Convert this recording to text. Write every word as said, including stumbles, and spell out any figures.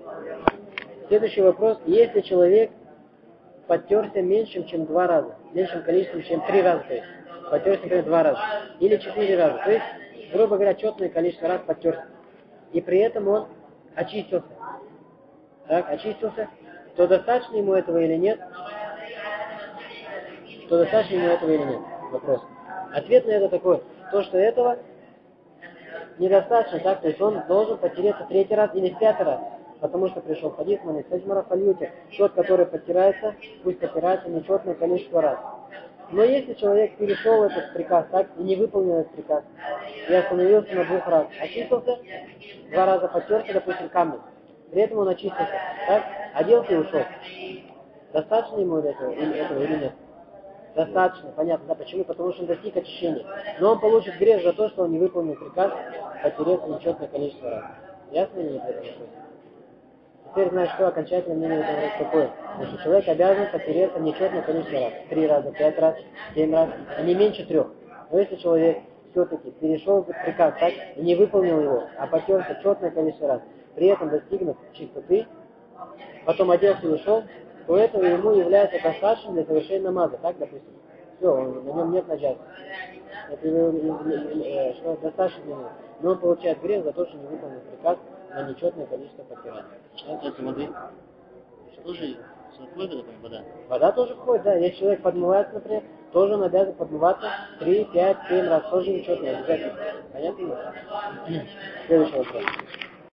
Следующий вопрос. Если человек подтерся меньшим, чем два раза, меньшим количеством, чем три раза, то есть подтерся, например, два раза, или четыре раза, то есть, грубо говоря, четное количество раз подтерся, и при этом он очистился, так, очистился, то достаточно ему этого или нет? То достаточно ему этого или нет? Вопрос. Ответ на это такой, то, что этого недостаточно, так, то есть он должен потереться третий раз или в пятый раз, потому что пришел хадис, манит, садьмара фальюте, счет, который подтирается, пусть подтирается нечетное количество раз. Но если человек перешел этот приказ, так, и не выполнил этот приказ, и остановился на двух раз, очистился, два раза подтерся, допустим, камнем, при этом он очистился, так, оделся и ушел. Достаточно ему этого или, этого, или нет? Достаточно, понятно, да, почему? Потому что он достиг очищения. Но он получит грех за то, что он не выполнил приказ потереться нечетное количество раз. Ясно или нет? Теперь знаешь, что окончательное мнение этого говорит какое? Потому что человек обязан потереться нечетное количество раз. Три раза, пять раз, семь раз, а не меньше трех. Но если человек все-таки перешел приказ, так, и не выполнил его, а потерся четное количество раз, при этом достигнув чистоты, потом оделся и ушел, то этого ему является достаточным для совершения намаза, так, допустим. Все, он, на нем нет наджаса. Это его, что достаточно для него. Но он получает грех за то, что не выполнил приказ на нечетное количество подтирания. А это воды? Тоже входит в это вода? Вода тоже входит, да. Если человек подмывается, например, тоже он обязан подмываться три, пять, семь раз. Тоже нечетное, обязательно. Понятно? Следующий вопрос.